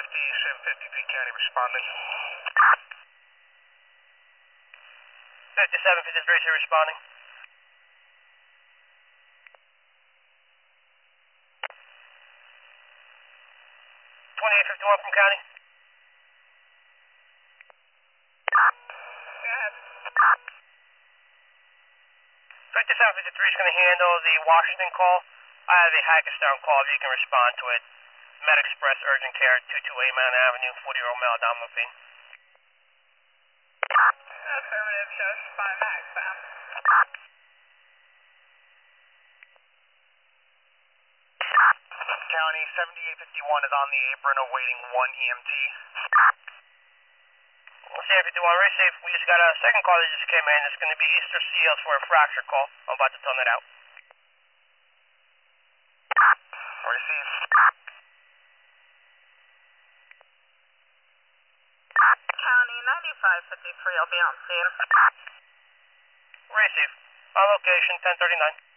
750 P County responding. 5753 responding. 2851 from County. Go ahead. 5753 is going to handle the Washington call. I have a Hackettstown call. If you can respond to it. Med Express Urgent Care, 228 Mount Avenue, 40-year-old male, abdominal pain. Affirmative, just by Max, Sam. County 7851 is on the apron awaiting 1 EMT. 7851, very safe. We just got a second call that just came in. It's going to be Easter Seals for a fracture call. I'm about to tone it out. Received. County 9553, I'll be on scene. Very safe. On location, 1039.